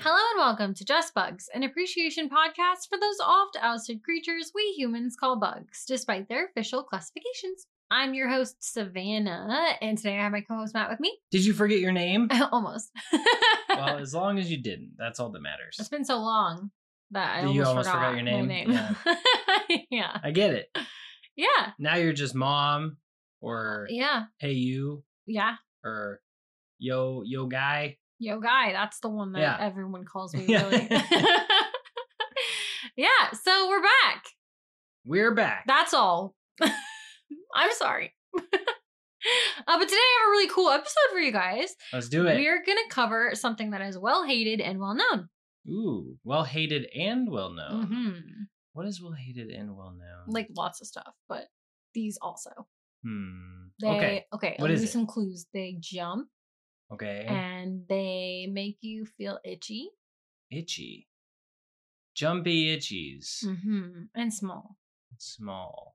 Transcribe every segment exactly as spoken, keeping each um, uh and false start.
Hello and welcome to Just Bugs, an appreciation podcast for those oft-ousted creatures we humans call bugs, despite their official classifications. I'm your host, Savannah, and today I have my co-host Matt with me. Did you forget your name? Almost. Well, as long as you didn't, that's all that matters. It's been so long that I That almost, you almost forgot, forgot your name? my name. Yeah. yeah. I get it. Yeah. Now you're just mom, or Yeah. hey you, Yeah. or yo yo guy. Yo, guy. That's the one that Yeah. everyone calls me, Yeah. really. Yeah. So we're back. We're back. That's all. I'm sorry. uh, but today I have a really cool episode for you guys. Let's do it. We're going to cover something that is well hated and well known. Ooh, well hated and well known. Mm-hmm. What is well hated and well known? Like lots of stuff, but these also. hmm. They, okay. Okay. What I'll is give you it? some clues. They jump Okay. and they make you feel itchy. Itchy. Jumpy itchies. Mm-hmm. And small. Small.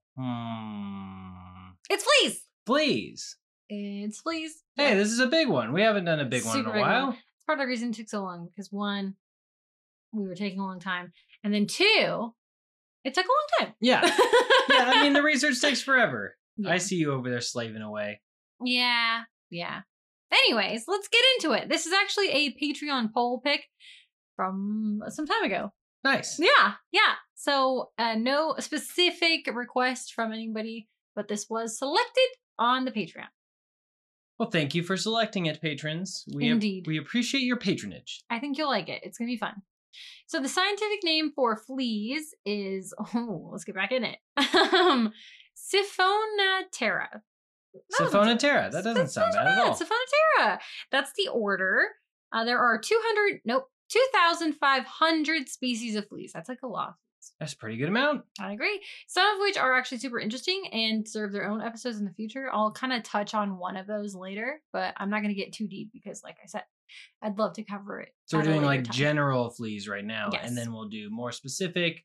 Hmm. It's fleas. Fleas. It's fleas. Hey, Yeah. this is a big one. We haven't done a big one in Super a big while. one. It's part of the reason it took so long because one, we were taking a long time, and then two, it took a long time. Yeah. Yeah, I mean, the research takes forever. Yeah. I see you over there slaving away. Yeah, yeah. Anyways, let's get into it. This is actually a Patreon poll pick from some time ago. Nice. Yeah, yeah. So uh, no specific request from anybody, but this was selected on the Patreon. Well, thank you for selecting it, patrons. We Indeed. Ap- we appreciate your patronage. I think you'll like it. It's going to be fun. So the scientific name for fleas is, oh, let's get back in it. um, Siphonatera. That doesn't- Siphonatera. That doesn't sound bad at all. Siphonatera. That's the order. Uh, there are two hundred, nope, two thousand five hundred species of fleas. That's like a lot. That's a pretty good amount. I agree. Some of which are actually super interesting and deserve their own episodes in the future. I'll kind of touch on one of those later, but I'm not going to get too deep because, like I said, I'd love to cover it. So we're at a doing later like time. general fleas right now, Yes. and then we'll do more specific,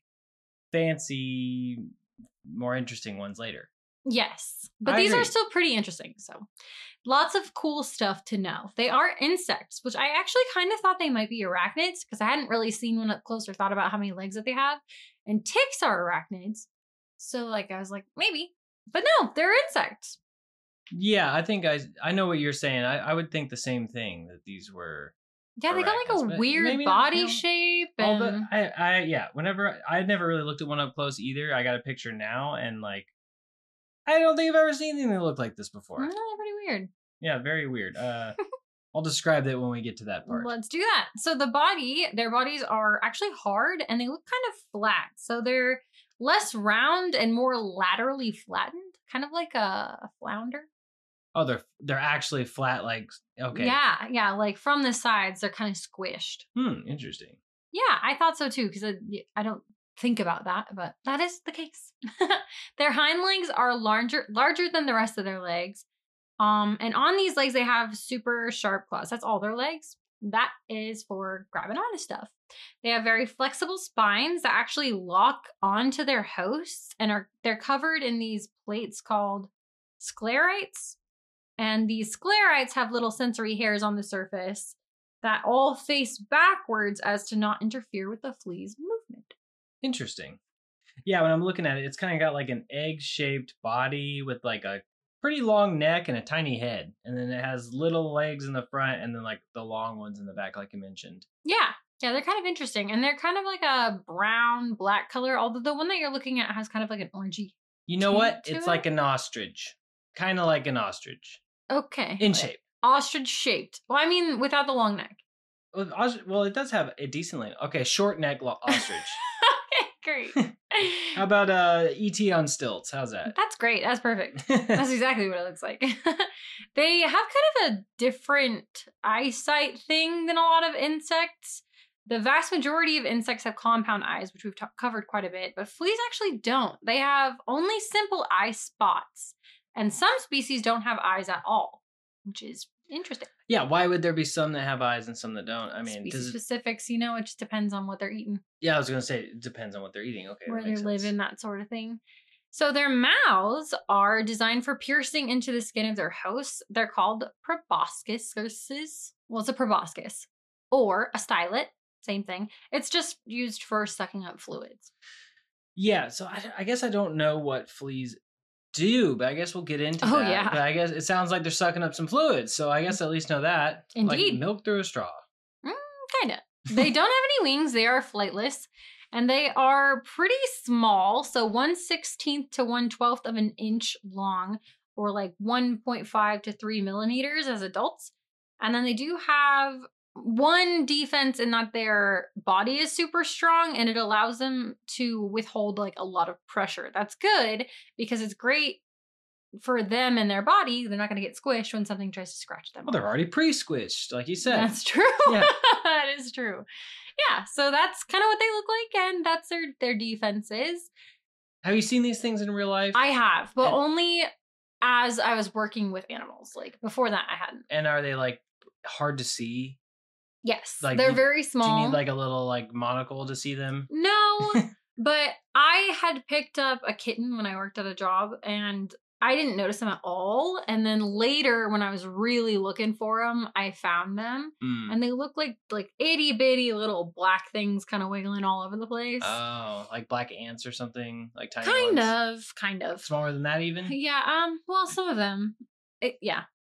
fancy, more interesting ones later. Yes, but I these are agree. still pretty interesting. So lots of cool stuff to know. They are insects, which I actually kind of thought they might be arachnids because I hadn't really seen one up close or thought about how many legs that they have. And ticks are arachnids. So like I was like, maybe. But no, they're insects. Yeah, I think I I know what you're saying. I, I would think the same thing, that these were. Yeah, they got Arachnids, like a but weird maybe not, body you know, shape. All And the, I, I, yeah, whenever, I never really looked at one up close either. I got a picture now, and like, I don't think I've ever seen anything that looked like this before. Mm, they're pretty weird. Yeah, very weird. Uh, I'll describe that when we get to that part. Let's do that. So the body, their bodies are actually hard and they look kind of flat. So they're less round and more laterally flattened, kind of like a, a flounder. Oh, they're they're actually flat, like, okay. Yeah, yeah, like from the sides, they're kind of squished. Hmm, interesting. Yeah, I thought so too, because I, I don't think about that, but that is the case. Their hind legs are larger larger than the rest of their legs. Um, and on these legs, they have super sharp claws. That's all their legs. That is for grabbing onto stuff. They have very flexible spines that actually lock onto their hosts and are they're covered in these plates called sclerites. And these sclerites have little sensory hairs on the surface that all face backwards as to not interfere with the flea's movement. Interesting. Yeah, when I'm looking at it, it's kind of got like an egg-shaped body with like a pretty long neck and a tiny head. And then it has little legs in the front and then like the long ones in the back, like you mentioned. Yeah. Yeah, they're kind of interesting. And they're kind of like a brown, black color, although the one that you're looking at has kind of like an orangey. You know tint what? to It's it? like an ostrich. Kind of like an ostrich. Okay. In shape. Ostrich shaped. Well, I mean, without the long neck. Well, os- well, it does have a decent length. Okay, short neck lo- ostrich. Okay, great. How about uh, E T on stilts? How's that? That's great. That's perfect. That's exactly what it looks like. They have kind of a different eyesight thing than a lot of insects. The vast majority of insects have compound eyes, which we've t- covered quite a bit, but fleas actually don't. They have only simple eye spots, and some species don't have eyes at all, which is interesting. Yeah, why would there be some that have eyes and some that don't? I mean, Species does it, specifics, you know, it just depends on what they're eating, yeah, I was gonna say it depends on what they're eating. Okay, where that they're makes sense. living, that sort of thing. So their mouths are designed for piercing into the skin of their hosts. They're called proboscises. Well, it's a proboscis or a stylet. Same thing. It's just used for sucking up fluids. Yeah, so I, I guess I don't know what fleas do, but I guess we'll get into Oh, that. yeah. But I guess it sounds like they're sucking up some fluids, so I guess I at least know that. Indeed. Like milk through a straw. Mm, kind of. They don't have any wings. They are flightless. And they are pretty small. So one sixteenth to one twelfth of an inch long, or like one point five to three millimeters as adults. And then they do have one defense in that their body is super strong and it allows them to withhold like a lot of pressure. That's good because it's great for them and their body. They're not going to get squished when something tries to scratch them. Well, they're already pre-squished, like you said. That's true. Yeah. That is true. Yeah, so that's kind of what they look like, and that's their their defenses. Have you seen these things in real life? I have, but and, only as I was working with animals. Like before that, I hadn't. And are they like hard to see? Yes, like, they're you, very small. Do you need like a little like monocle to see them? No, but I had picked up a kitten when I worked at a job, and I didn't notice them at all. And then later, when I was really looking for them, I found them, mm. and they look like like itty bitty little black things, kind of wiggling all over the place. Oh, like black ants or something, like tiny Kind ones? of, kind of smaller than that, even. Yeah. Um. Well, some of them. It, yeah,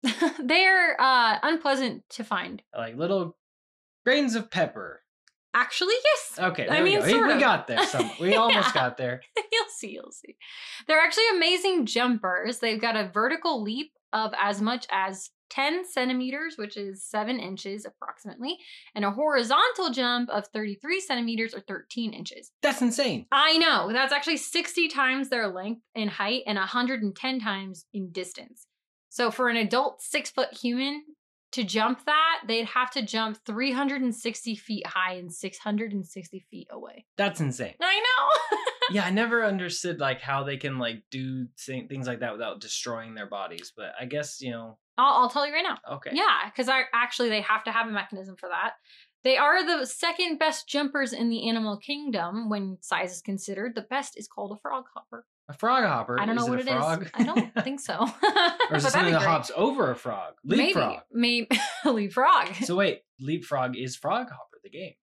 they're uh unpleasant to find. Like little grains of pepper. Actually, yes. Okay, I mean, we, sort we of. got there. Some, we almost Yeah. got there. You'll see, you'll see. They're actually amazing jumpers. They've got a vertical leap of as much as ten centimeters, which is seven inches approximately, and a horizontal jump of thirty-three centimeters or thirteen inches. That's insane. I know. That's actually sixty times their length in height and one hundred ten times in distance. So for an adult six foot human to jump that, they'd have to jump three hundred sixty feet high and six hundred sixty feet away. That's insane. I know. Yeah, I never understood like how they can like do things like that without destroying their bodies. But I guess, you know. I'll, I'll tell you right now. Okay. Yeah, because I actually they have to have a mechanism for that. They are the second best jumpers in the animal kingdom when size is considered. The best is called a frog hopper. A frog hopper? I don't know is what it it a frog? is. I don't think so. Or is it something that hops over a frog? Leapfrog. Maybe. Maybe. Leapfrog. So wait, Leapfrog is Frog Hopper, the game.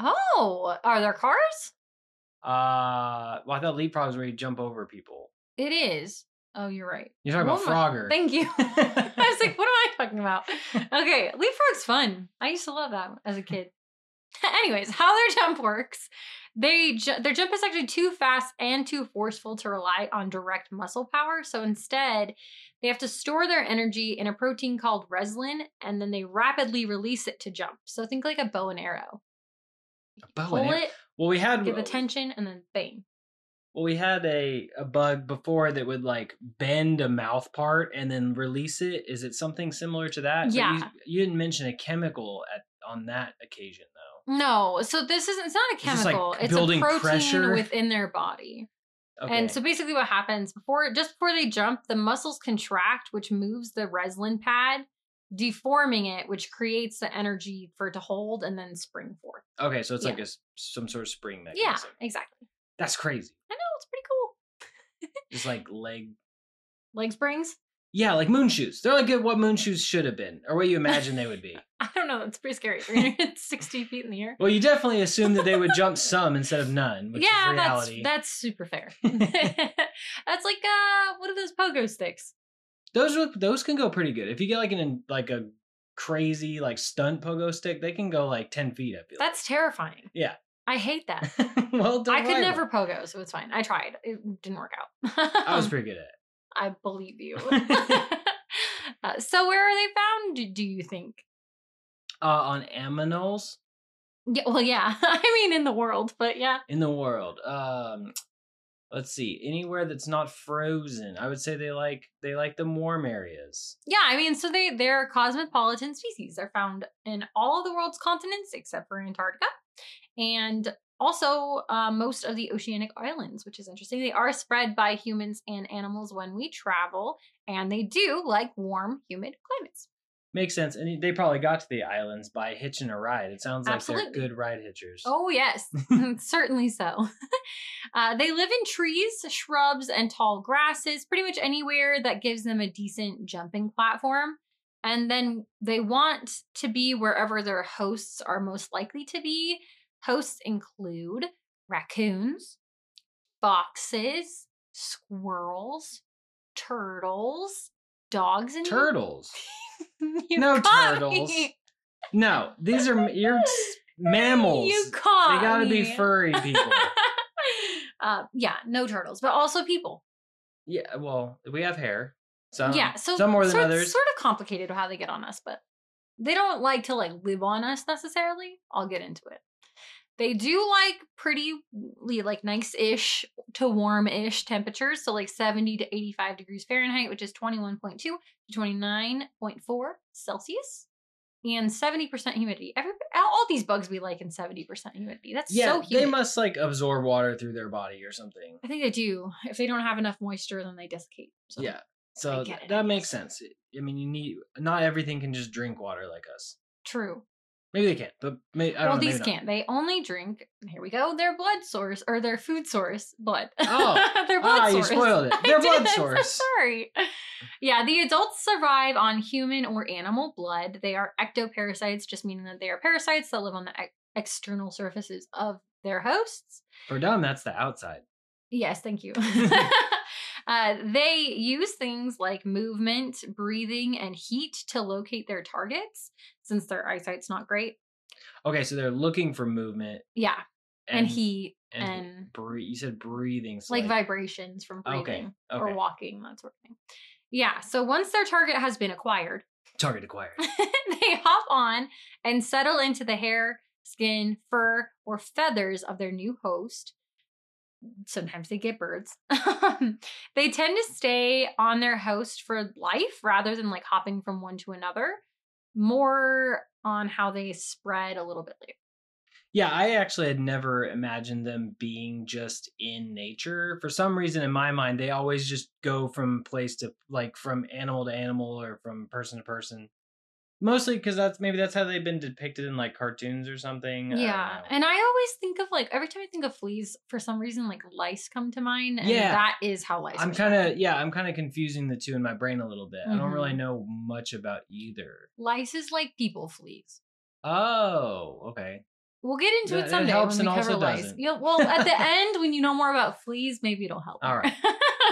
Oh, are there cars? Uh, well, I thought Leapfrog was where you jump over people. It is. Oh, you're right. You're talking What about am I- Frogger. Thank you. I was like, what am I talking about? Okay, Leapfrog's fun. I used to love that as a kid. Anyways, how their jump works. They ju- their jump is actually too fast and too forceful to rely on direct muscle power. So instead, they have to store their energy in a protein called reslin, and then they rapidly release it to jump. So think like a bow and arrow. A bow Pull and arrow? it, Well, we had give the tension, and then bang. well, we had a a bug before that would like bend a mouth part and then release it. Is it something similar to that? But Yeah. You, you didn't mention a chemical at on that occasion though. No, so this isn't, it's not a Is this, like, chemical. It's building a protein pressure? within their body. Okay. And so basically what happens before, just before they jump, the muscles contract, which moves the reslin pad, deforming it, which creates the energy for it to hold and then spring forth. okay, so it's yeah. like a s- some sort of spring Yeah, mechanism. exactly. That's crazy. I know, it's pretty cool. Just like leg. Leg springs? Yeah, like moon shoes. They're like what moon shoes should have been, or what you imagine they would be. I don't know, that's pretty scary. three hundred sixty feet in the air. Well, you definitely assume that they would jump some instead of none, which Yeah, is reality. that's that's super fair. That's like uh what are those pogo sticks? Those are, those can go pretty good. If you get like an like a crazy like stunt pogo stick, they can go like ten feet. I feel. That's terrifying. Yeah. I hate that. Like. Well, don't I could worry never about pogo, so it's fine. I tried. It didn't work out. it. I was pretty good at it. I believe you. uh, so where are they found, do, do you think? Uh, on aminals Yeah, well, yeah. I mean, in the world, but yeah. in the world. Um, let's see. Anywhere that's not frozen, I would say they like they like the warm areas. Yeah, I mean, so they, they're cosmopolitan species. They're found in all of the world's continents except for Antarctica. And also uh, most of the oceanic islands, which is interesting. They are spread by humans and animals when we travel, and they do like warm, humid climates. Makes sense. And they probably got to the islands by hitching a ride. It sounds like Absolutely. they're good ride hitchers. Oh, yes, certainly so. uh, they live in trees, shrubs, and tall grasses, pretty much anywhere that gives them a decent jumping platform. And then they want to be wherever their hosts are most likely to be. Hosts include raccoons, foxes, squirrels, turtles, dogs, and Turtles. you No caught turtles. me. No, these are you're mammals. You caught They gotta me. be furry people. uh, yeah, no turtles, but also people. Yeah, well, we have hair. Some, yeah, so some more than so others. It's sort of complicated how they get on us, but they don't like to like live on us necessarily. I'll get into it. They do like pretty like nice-ish to warm-ish temperatures, so like seventy to eighty-five degrees Fahrenheit, which is twenty-one point two to twenty-nine point four Celsius, and seventy percent humidity. Every all these bugs we like in seventy percent humidity. That's yeah, so humid. they must like absorb water through their body or something. I think they do. If they don't have enough moisture, then they desiccate. So. Yeah. So it, that makes sense. I mean, you need not everything can just drink water like us. True. Maybe they can't, but maybe, I don't well, know. these can't. They only drink. Here we go. Their blood source or their food source, blood. Oh, their blood ah, source. you spoiled it. Their I blood did, source. I'm so sorry. Yeah, the adults survive on human or animal blood. They are ectoparasites, just meaning that they are parasites that live on the ex- external surfaces of their hosts. For dumb, that's the outside. Yes, thank you. uh, they use things like movement, breathing, and heat to locate their targets, since their eyesight's not great. Okay, so they're looking for movement. Yeah, and, and heat and, and bre- you said breathing, so like, like vibrations from breathing okay, okay. or walking, that sort of thing. Yeah, so once their target has been acquired, target acquired, they hop on and settle into the hair, skin, fur, or feathers of their new host. Sometimes they get birds. They tend to stay on their host for life rather than like hopping from one to another. More on how they spread a little bit later. Yeah, I actually had never imagined them being just in nature. For some reason, in my mind, they always just go from place to like from animal to animal or from person to person. Mostly because that's maybe that's how they've been depicted in like cartoons or something. Yeah, I and I always think of like every time I think of fleas, for some reason like lice come to mind, and yeah, that is how lice. I'm kind of yeah, I'm kind of confusing the two in my brain a little bit. Mm-hmm. I don't really Mm-hmm. know much about either. Lice is like people fleas. Oh, okay. We'll get into that, it someday it helps when we and cover also lice. doesn't. You'll, well, at the end, when you know more about fleas, maybe it'll help. All right.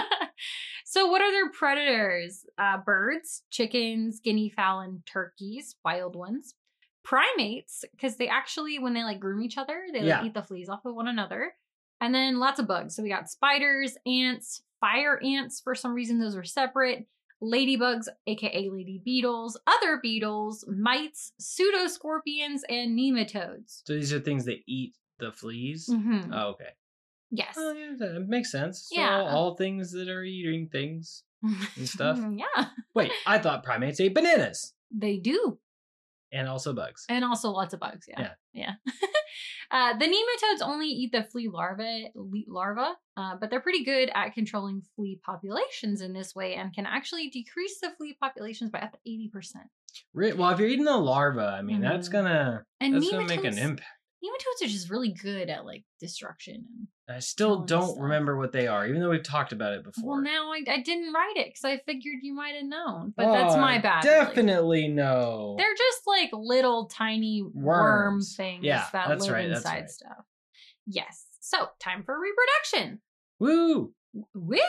So what are their predators? Uh, birds, chickens, guinea fowl, and turkeys, wild ones. Primates, because they actually, when they like groom each other, they like yeah. eat the fleas off of one another. And then lots of bugs. So we got spiders, ants, fire ants. For some reason, those were separate. Ladybugs, aka lady beetles, other beetles, mites, pseudoscorpions, and nematodes. So these are things that eat the fleas? Mm-hmm. Oh, okay. Yes. Oh, yeah, that makes sense. So yeah. all, all things that are eating things and stuff. Yeah. Wait, I thought primates ate bananas. They do. And also bugs. And also lots of bugs, yeah. Yeah. Yeah. uh, the nematodes only eat the flea larvae, larva, uh, but they're pretty good at controlling flea populations in this way and can actually decrease the flea populations by up to eighty percent. Well, if you're eating the larva, I mean, mm-hmm. that's gonna and that's gonna make an impact. Nematodes are just really good at like destruction. And I still don't stuff. remember what they are, even though we've talked about it before. Well, now I, I didn't write it because I figured you might have known, but oh, that's my bad. Definitely really. no. They're just like little tiny Worms. worm things yeah, that that's live right, inside that's right. stuff. Yes. So time for reproduction. Woo! Woo!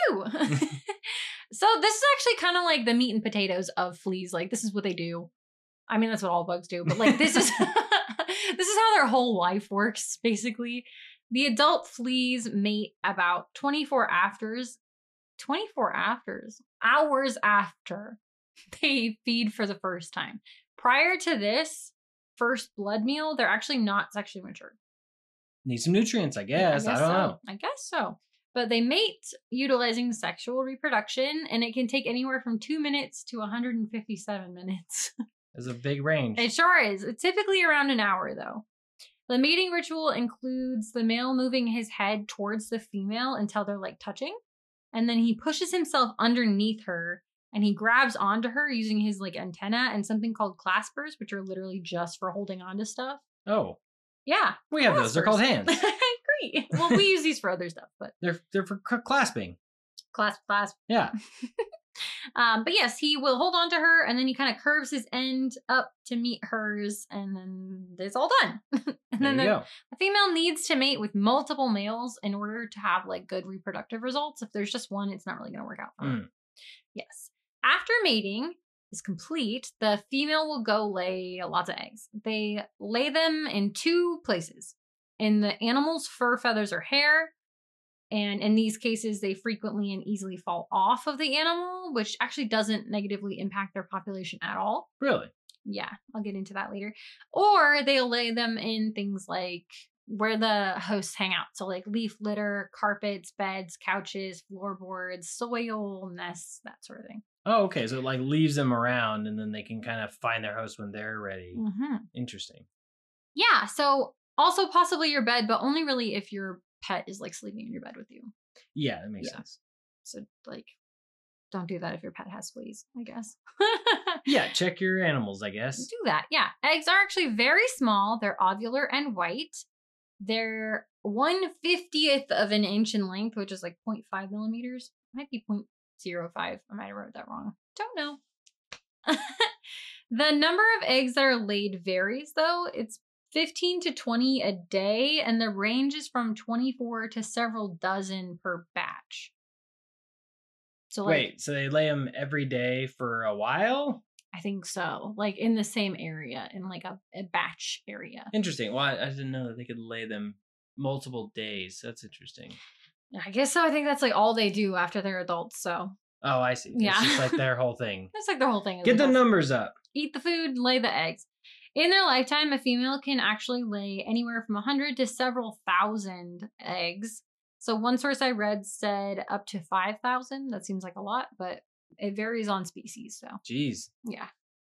So this is actually kind of like the meat and potatoes of fleas. Like this is what they do. I mean, that's what all bugs do, but like this is this is how their whole life works, basically. The adult fleas mate about twenty-four afters, twenty-four afters, hours after they feed for the first time. Prior to this first blood meal, they're actually not sexually mature. Need some nutrients, I guess. I, guess I don't so. know. I guess so. But they mate utilizing sexual reproduction, and it can take anywhere from two minutes to one hundred fifty-seven minutes. It's a big range. It sure is. It's typically around an hour, though. The mating ritual includes the male moving his head towards the female until they're like touching. And then he pushes himself underneath her and he grabs onto her using his like antenna and something called claspers, which are literally just for holding onto stuff. Oh. Yeah. We have those. They're called hands. I agree. Well, we use these for other stuff, but they're they're for c- clasping. Clasp, clasp. Yeah. um, but yes, he will hold on to her and then he kind of curves his end up to meet hers and then it's all done. and There then you the, go. the female needs to mate with multiple males in order to have like good reproductive results. If there's just one, it's not really going to work out for her. Mm. Yes. After mating is complete, the female will go lay lots of eggs. They lay them in two places, in the animal's fur, feathers, or hair. And in these cases, they frequently and easily fall off of the animal, which actually doesn't negatively impact their population at all. Really? Yeah, I'll get into that later. Or they'll lay them in things like where the hosts hang out. So like leaf litter, carpets, beds, couches, floorboards, soil, nests, that sort of thing. Oh, okay. So it like leaves them around and then they can kind of find their host when they're ready. Mm-hmm. Interesting. Yeah, so also possibly your bed, but only really if your pet is like sleeping in your bed with you. Yeah, that makes Yeah. sense. So like, don't do that if your pet has fleas, I guess. Yeah, check your animals, I guess. Do that. Yeah. Eggs are actually very small. They're ovular and white. They're one fiftieth of an inch in length, which is like zero point five millimeters. Might be zero point zero five. I might have wrote that wrong. Don't know. The number of eggs that are laid varies, though. It's fifteen to twenty a day, and the range is from twenty-four to several dozen per batch. So, like, Wait, so they lay them every day for a while? I think so. Like in the same area, in like a, a batch area. Interesting. Well, I, I didn't know that they could lay them multiple days. That's interesting. I guess so. I think that's like all they do after they're adults. So, Oh, I see. Yeah. It's just like their whole thing. that's like their whole thing. is Get the adults. numbers up. Eat the food, lay the eggs. In their lifetime, a female can actually lay anywhere from one hundred to several thousand eggs. So one source I read said up to five thousand. That seems like a lot, but it varies on species. So, Jeez. yeah.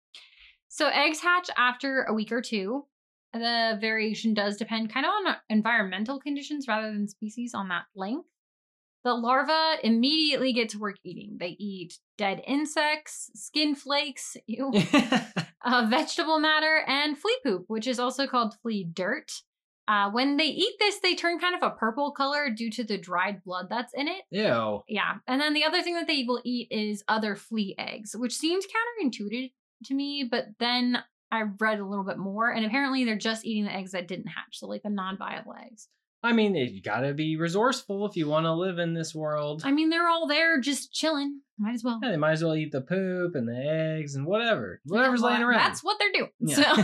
So eggs hatch after a week or two. The variation does depend kind of on environmental conditions rather than species on that length. The larvae immediately get to work eating. They eat dead insects, skin flakes, ew, uh, vegetable matter, and flea poop, which is also called flea dirt. Uh, when they eat this, they turn kind of a purple color due to the dried blood that's in it. Ew. Yeah. And then the other thing that they will eat is other flea eggs, which seems counterintuitive to me, but then I read a little bit more, and apparently they're just eating the eggs that didn't hatch, so like the non-viable eggs. I mean, you gotta be resourceful if you want to live in this world. I mean, they're all there just chilling. Might as well. Yeah, they might as well eat the poop and the eggs and whatever. Whatever's Yeah, well, laying around. That's what they're doing. Yeah. So,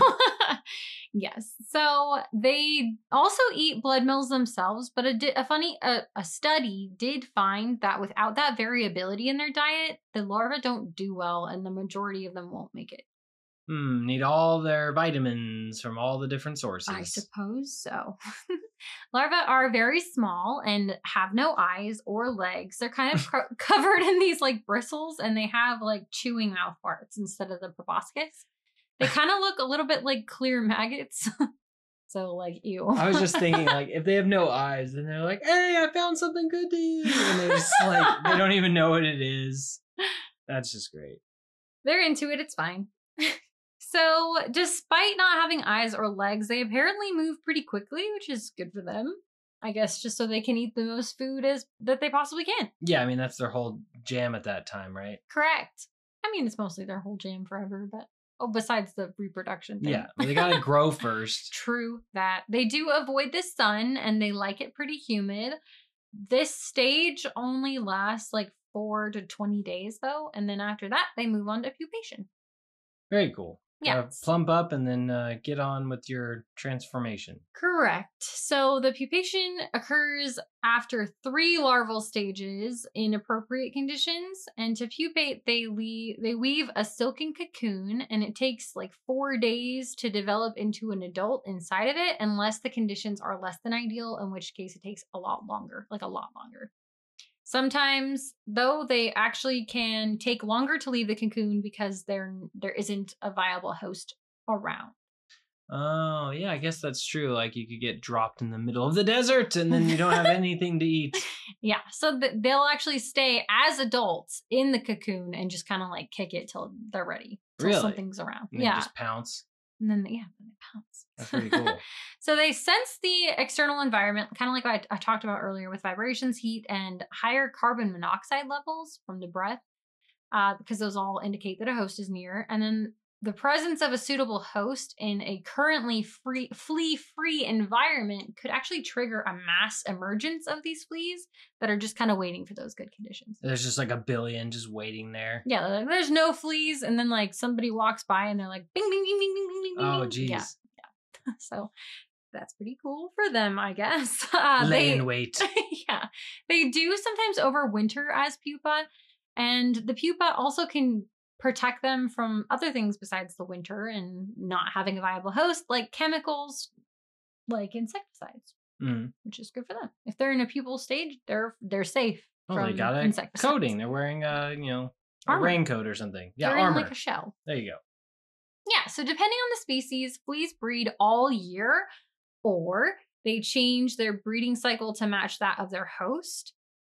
yes. So they also eat blood meals themselves, but a, di- a funny a, a study did find that without that variability in their diet, the larvae don't do well, and the majority of them won't make it. Hmm, need all their vitamins from all the different sources. I suppose so. Larvae are very small and have no eyes or legs. They're kind of co- covered in these like bristles, and they have like chewing mouth parts instead of the proboscis. They kind of look a little bit like clear maggots. So like, ew. I was just thinking, like, if they have no eyes, then they're like, hey, I found something good to eat. And they just like, they don't even know what it is. That's just great. They're into it. It's fine. So, despite not having eyes or legs, they apparently move pretty quickly, which is good for them. I guess just so they can eat the most food as that they possibly can. Yeah, I mean, that's their whole jam at that time, right? Correct. I mean, it's mostly their whole jam forever, but oh, besides the reproduction thing. Yeah, well, they gotta grow first. True that. They do avoid the sun and they like it pretty humid. This stage only lasts like four to twenty days, though, and then after that, they move on to pupation. Very cool. Yeah. Gotta plump up and then uh, get on with your transformation. Correct. So the pupation occurs after three larval stages in appropriate conditions, and to pupate, they leave, they weave a silken cocoon, and it takes like four days to develop into an adult inside of it, unless the conditions are less than ideal, in which case it takes a lot longer, like a lot longer. Sometimes, though, they actually can take longer to leave the cocoon because there there isn't a viable host around. Oh, yeah, I guess that's true. Like, you could get dropped in the middle of the desert and then you don't have anything to eat. Yeah, so th- they'll actually stay as adults in the cocoon and just kind of like kick it till they're ready. Till Really? something's around. And they Yeah. just pounce. And then, yeah, then they pounce. That's pretty cool. So they sense the external environment, kind of like what I, I talked about earlier with vibrations, heat, and higher carbon monoxide levels from the breath. uh, because those all indicate that a host is near. And then the presence of a suitable host in a currently free flea-free environment could actually trigger a mass emergence of these fleas that are just kind of waiting for those good conditions. There's just like a billion just waiting there. Yeah, like, there's no fleas, and then like somebody walks by and they're like, bing, bing, bing, bing, bing, bing, bing. Oh, bing. geez. Yeah, yeah. So that's pretty cool for them, I guess. Uh, Lay they, in wait. yeah, they do sometimes overwinter as pupa, and the pupa also can protect them from other things besides the winter and not having a viable host, like chemicals, like insecticides, Mm. which is good for them. If they're in a pupal stage, they're they're safe. Oh, from they got a insecticides. coating. They're wearing a, you know, a Armor. raincoat or something. Yeah, They're armor. in like a shell. There you go. Yeah, so depending on the species, fleas breed all year, or they change their breeding cycle to match that of their host,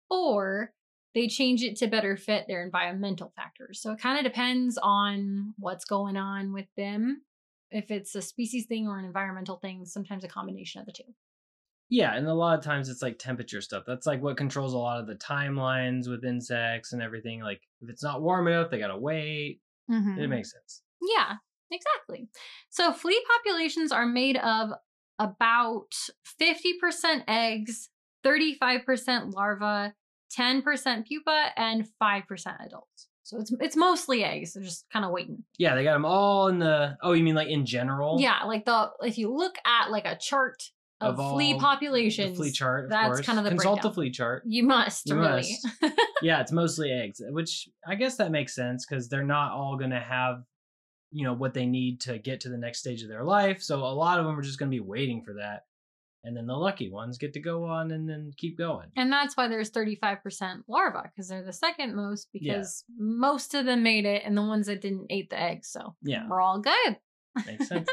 or they change it to better fit their environmental factors. So it kind of depends on what's going on with them. If it's a species thing or an environmental thing, sometimes a combination of the two. Yeah, and a lot of times it's like temperature stuff. That's like what controls a lot of the timelines with insects and everything. Like if it's not warm enough, they gotta wait. Mm-hmm. It makes sense. Yeah, exactly. So flea populations are made of about fifty percent eggs, thirty-five percent larvae, ten percent pupa, and five percent adults. So it's it's mostly eggs. They're just kind of waiting. Yeah, they got them all in the. Oh, you mean like in general? Yeah, like the if you look at like a chart of, Of flea all populations, The flea chart. Of that's course. kind of the Consult breakdown. the flea chart. You must You really. Yeah, it's mostly eggs, which I guess that makes sense because they're not all going to have, you know, what they need to get to the next stage of their life. So a lot of them are just going to be waiting for that. And then the lucky ones get to go on and then keep going. And that's why there's thirty-five percent larvae, because they're the second most, because most of them made it and the ones that didn't ate the eggs. So Yeah. we're all good. Makes sense.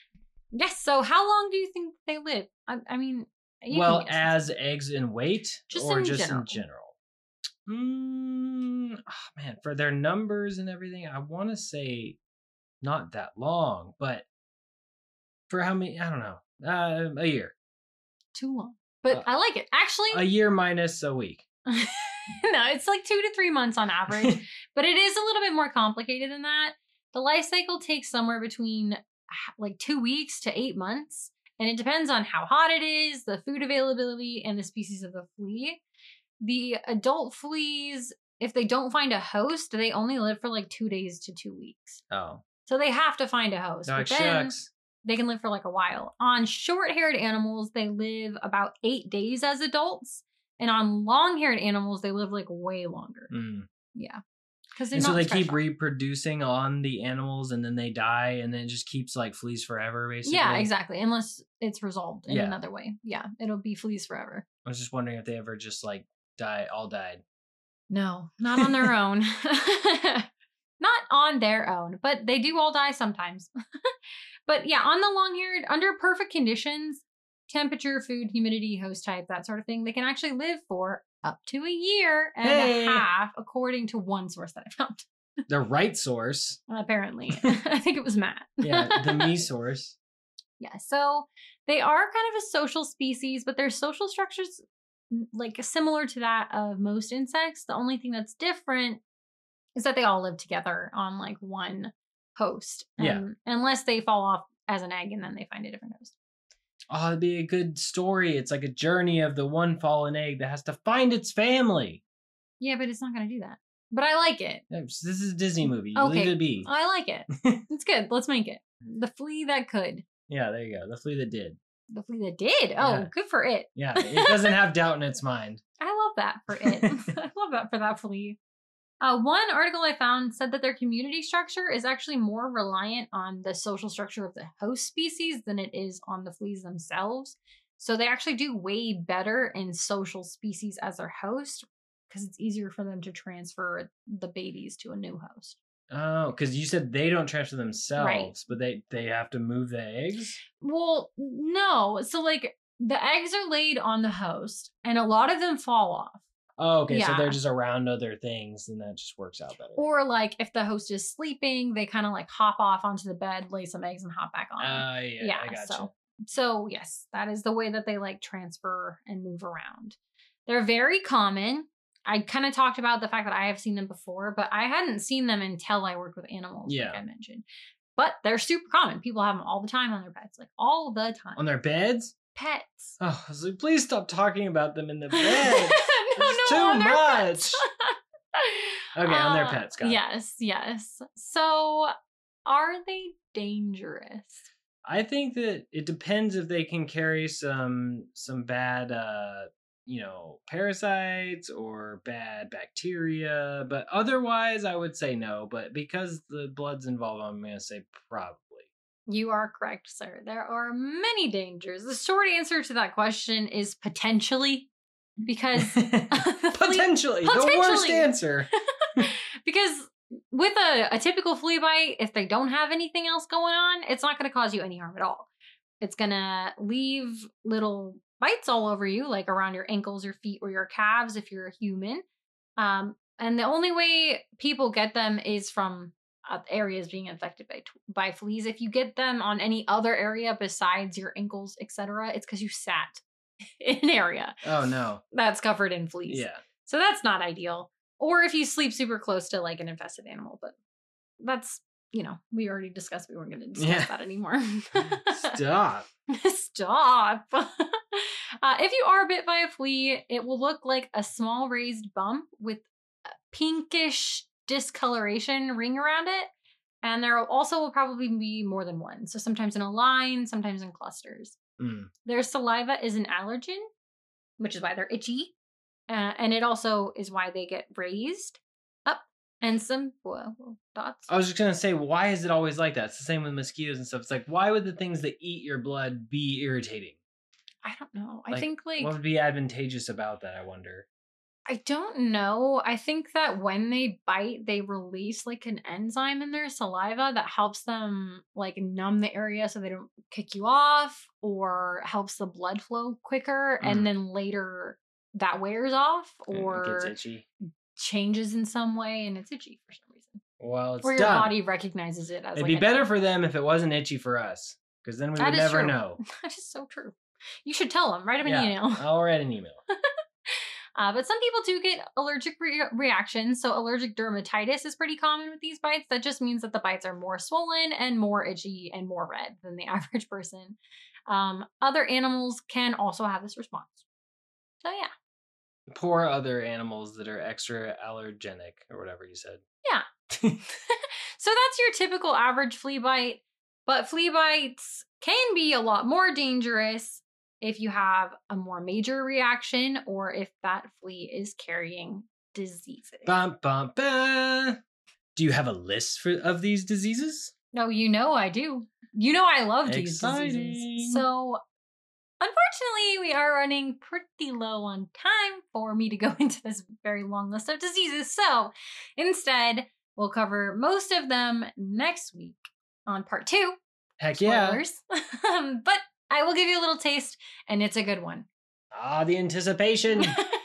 Yes. So how long do you think they live? I, I mean, you Well, can guess. as eggs in weight Just or in just general. in general? Mm, oh, man, for their numbers and everything, I want to say not that long, but for how many? I don't know. Uh, a year. Too long. But Uh, I like it. Actually, A year minus a week. no, it's like two to three months on average, but it is a little bit more complicated than that. The life cycle takes somewhere between h- like two weeks to eight months, and it depends on how hot it is, the food availability, and the species of the flea. The adult fleas, if they don't find a host, they only live for like two days to two weeks. Oh, So they have to find a host. like But then shucks. they can live for like a while. On short-haired animals, they live about eight days as adults. And on long-haired animals, they live like way longer. Mm. Yeah. Because And so they keep reproducing on the animals and then they die and then it just keeps like fleas forever, basically. Yeah, exactly. Unless it's resolved in Yeah. another way. Yeah, it'll be fleas forever. I was just wondering if they ever just like die, all died. No, not on their own. Not on their own, but they do all die sometimes. But yeah, on the long-haired, under perfect conditions, temperature, food, humidity, host type, that sort of thing, they can actually live for up to a year and Hey. a half, according to one source that I found. The right source. Apparently. I think it was Matt. Yeah, the me source. Yeah, so they are kind of a social species, but their social structures like similar to that of most insects. The only thing that's different is that they all live together on like one host. Yeah. Um, unless they fall off as an egg and then they find a different host. Oh, it'd be a good story. It's like a journey of the one fallen egg that has to find its family. Yeah, but it's not going to do that. But I like it. This is a Disney movie. Okay. Leave it be. I like it. It's good. Let's make it. The flea that could. Yeah, there you go. The flea that did. The flea that did. Oh, Yeah. good for it. Yeah, it doesn't have doubt in its mind. I love that for it. I love that for that flea. Uh, one article I found said that their community structure is actually more reliant on the social structure of the host species than it is on the fleas themselves. So they actually do way better in social species as their host because it's easier for them to transfer the babies to a new host. Oh, because you said they don't transfer themselves, Right. but they they have to move the eggs. Well, no. So like the eggs are laid on the host and a lot of them fall off. Oh, okay. So Yeah. they're just around other things, and that just works out better. Or like if the host is sleeping, they kind of like hop off onto the bed, lay some eggs, and hop back on. Uh, yeah, yeah. I gotcha. So, so yes, that is the way that they like transfer and move around. They're very common. I kind of talked about the fact that I have seen them before, but I hadn't seen them until I worked with animals, Yeah. like I mentioned. But they're super common. People have them all the time on their pets, like all the time. On their beds? Pets. Oh, I was like, please stop talking about them in the beds. no, It's no, too on their much. pets. Okay, on their Uh, pets, got it. Yes, yes. So, are they dangerous? I think that it depends if they can carry some some bad uh you know parasites or bad bacteria, but otherwise I would say no, but because the blood's involved I'm going to say probably. You are correct, sir. There are many dangers. The short answer to that question is potentially, because potentially, the worst potentially. answer. Because with a, a typical flea bite, if they don't have anything else going on, it's not going to cause you any harm at all. It's going to leave little bites all over you, like around your ankles, your feet, or your calves if you're a human. Um, and the only way people get them is from uh, areas being infected by by fleas. If you get them on any other area besides your ankles, et cetera, it's because you sat in an area Oh no. that's covered in fleas. Yeah. So that's not ideal. Or if you sleep super close to like an infested animal, but that's, you know, we already discussed we weren't going to discuss Yeah. that anymore. Stop. Stop. uh, if you are bit by a flea, it will look like a small raised bump with a pinkish discoloration ring around it. And there also will probably be more than one. So sometimes in a line, sometimes in clusters. Mm. Their saliva is an allergen, which is why they're itchy. Uh, and it also is why they get raised up and some well, well, dots. I was just gonna say, why is it always like that? It's the same with mosquitoes and stuff. It's like, why would the things that eat your blood be irritating? I don't know. I Like, think like what would be advantageous about that? I wonder. I don't know. I think that when they bite, they release like an enzyme in their saliva that helps them like numb the area so they don't kick you off, or helps the blood flow quicker, Mm. and then later that wears off It or gets itchy. changes in some way and it's itchy for some reason. Well, it's Or your done. body recognizes it as It'd like be a- better for them if it wasn't itchy for us, because then we That would is never true. know. That is so true. You should tell them. Write them an Yeah, email. I'll write an email. Uh, but some people do get allergic re- reactions. So allergic dermatitis is pretty common with these bites. That just means that the bites are more swollen and more itchy and more red than the average person. Um, other animals can also have this response. So yeah. Poor other animals that are extra allergenic or whatever you said. Yeah. So that's your typical average flea bite. But flea bites can be a lot more dangerous if you have a more major reaction or if that flea is carrying diseases. Bum, bum, bum. Do you have a list for, of these diseases? No, you know I do. You know I love these Exciting. diseases. So, unfortunately, we are running pretty low on time for me to go into this very long list of diseases. So, instead, we'll cover most of them next week on part two. Heck yeah. Spoilers. Um, but I will give you a little taste, and it's a good one. Ah, the anticipation.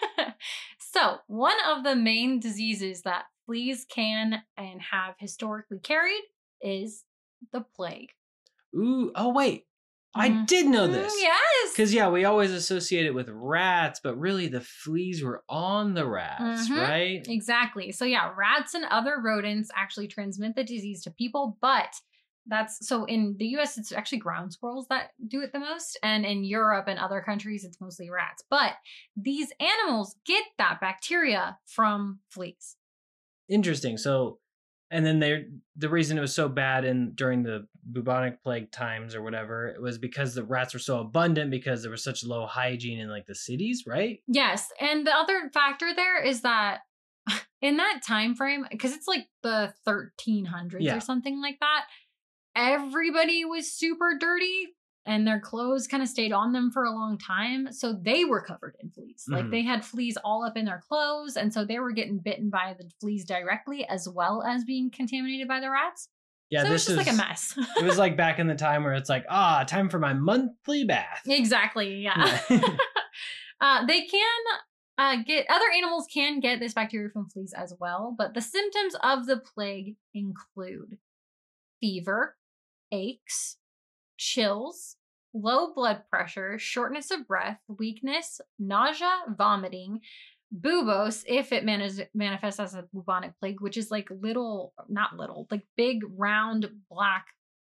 So, one of the main diseases that fleas can and have historically carried is the plague. Ooh, oh wait. I Mhm. did know this. Mm, yes. Because, yeah, we always associate it with rats, but really the fleas were on the rats, Mhm. right? Exactly. So yeah, rats and other rodents actually transmit the disease to people, but that's so in the U S it's actually ground squirrels that do it the most, and in Europe and other countries it's mostly rats. But these animals get that bacteria from fleas. Interesting. So, and then they the reason it was so bad in during the bubonic plague times or whatever, it was because the rats were so abundant because there was such low hygiene in like the cities, right? Yes, and the other factor there is that in that time frame, because it's like the thirteen hundreds Yeah. or something like that, everybody was super dirty and their clothes kind of stayed on them for a long time. So they were covered in fleas. Like Mhm. they had fleas all up in their clothes. And so they were getting bitten by the fleas directly as well as being contaminated by the rats. Yeah, so it was this just is like a mess. it was like back in the time where it's like, ah, time for my monthly bath. Exactly. Yeah. Yeah. uh, they can uh, get, other animals can get this bacteria from fleas as well. But the symptoms of the plague include fever, aches, chills, low blood pressure, shortness of breath, weakness, nausea, vomiting, Buboes, if it manis- manifests as a bubonic plague, which is like little, not little, like big round black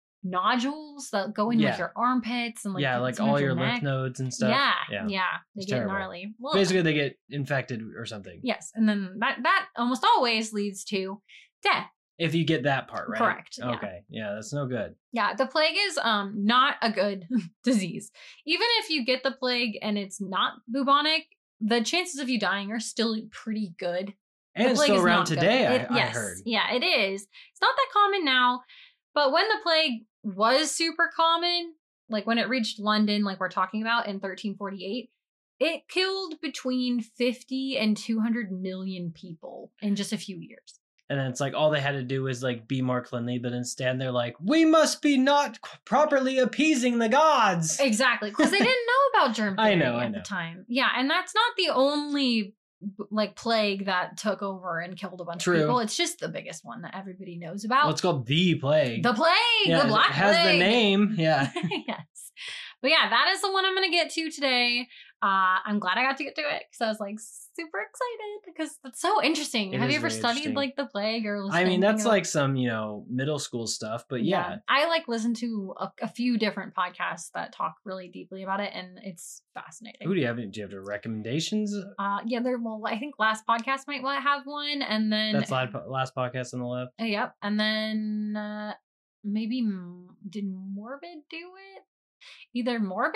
nodules that go in Yeah. like your armpits and like yeah, like sometimes all your neck. lymph nodes and stuff. Yeah, Yeah. yeah, they It's get terrible. gnarly. Well, Basically, they get infected or something. yes, and then that that almost always leads to death. If you get that part right. Correct, yeah. Okay. Yeah, that's no good. Yeah, the plague is um not a good disease. Even if you get the plague and it's not bubonic, the chances of you dying are still pretty good. And The it's plague still is around not good. today, I, It- I yes, heard. Yeah, it is. It's not that common now, but when the plague was super common, like when it reached London, like we're talking about in thirteen forty-eight, it killed between fifty and two hundred million people in just a few years. And then it's like all they had to do was like be more cleanly, but instead they're like, we must be not properly appeasing the gods. Exactly, because they didn't know about germ theory I know, I at know. the time. Yeah, and that's not the only b- like plague that took over and killed a bunch True. of people. It's just the biggest one that everybody knows about. Well, it's called the plague. the plague, yeah, the black it has plague. the name. Yeah. Yes. But yeah, that is the one I'm going to get to today. Uh, I'm glad I got to get to it because I was like super excited because that's so interesting. It Have is you ever very studied interesting. like the plague or listened I to mean, anything that's about- like some, you know, middle school stuff, but yeah. I like listen to a, a few different podcasts that talk really deeply about it, and it's fascinating. Who do you have? Do you have recommendations? Uh, yeah, there. Well, I think last podcast might wa- have one, and then That's last, last podcast on the left. Uh, yep, and then uh, maybe M- did Morbid do it? Either Morbid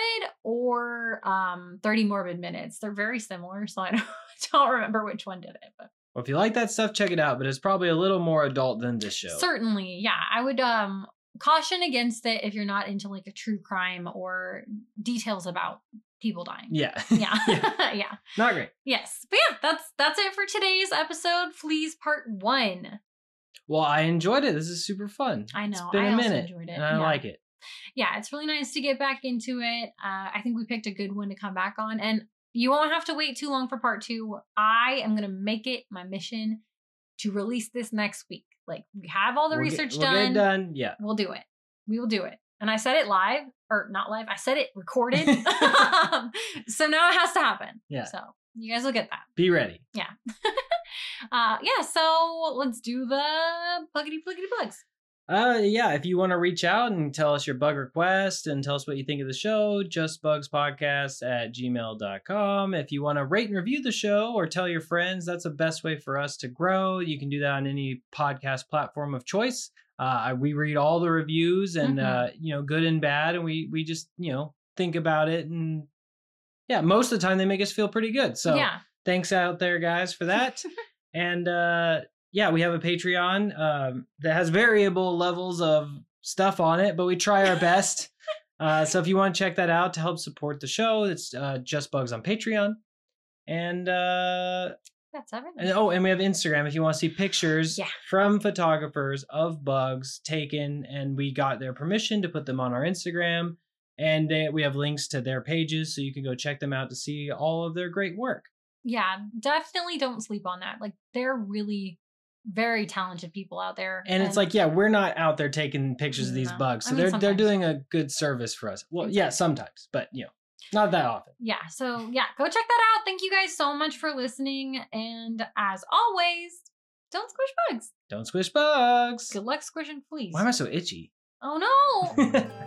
or um thirty Morbid Minutes. They're very similar, so I don't, don't remember which one did it, but Well, if you like that stuff, check it out. But it's probably a little more adult than this show. certainly, yeah, I would um caution against it if you're not into like a true crime or details about people dying. Yeah. Yeah, Yeah. yeah. Not great. Yes, but yeah, that's that's it for today's episode. Fleas Part One. Well, I enjoyed it. This is super fun. I know. It's been I a also minute, enjoyed it. and I Yeah. like it. Yeah, it's really nice to get back into it. Uh, I think we picked a good one to come back on, and you won't have to wait too long for part two. I am gonna make it my mission to release this next week. Like we have all the We'll get- research we'll done. Get it done. Yeah. We'll do it. We will do it. And I said it live, or not live. I said it recorded. So now it has to happen. Yeah. So you guys will get that. Be ready. Uh, yeah. So let's do the pluggity pluggity plugs. Uh, yeah, if you want to reach out and tell us your bug request and tell us what you think of the show, justbugspodcast at gmail dot com. If you want to rate and review the show or tell your friends, that's the best way for us to grow. You can do that on any podcast platform of choice. Uh, we read all the reviews and, Mhm. uh, you know, good and bad. And we, we just, you know, think about it. And yeah, most of the time they make us feel pretty good. So yeah. thanks out there, guys, for that. And, uh, yeah, we have a Patreon um, that has variable levels of stuff on it, but we try our best. uh, so if you want to check that out to help support the show, it's uh, Just Bugs on Patreon. And, uh, That's everything. and oh, and we have Instagram if you want to see pictures Yeah. from photographers of bugs taken, and we got their permission to put them on our Instagram. And they, we have links to their pages, so you can go check them out to see all of their great work. Yeah, definitely don't sleep on that. Like they're really very talented people out there. And it's like, yeah, we're not out there taking pictures of these No. bugs. I So mean, they're they're sometimes. doing a good service for us. Well, yeah, sometimes, but you know, not that often. yeah, so yeah, go check that out. Thank you guys so much for listening. And as always, don't squish bugs. Don't squish bugs. Good luck squishing fleas. Why am I so itchy? Oh no.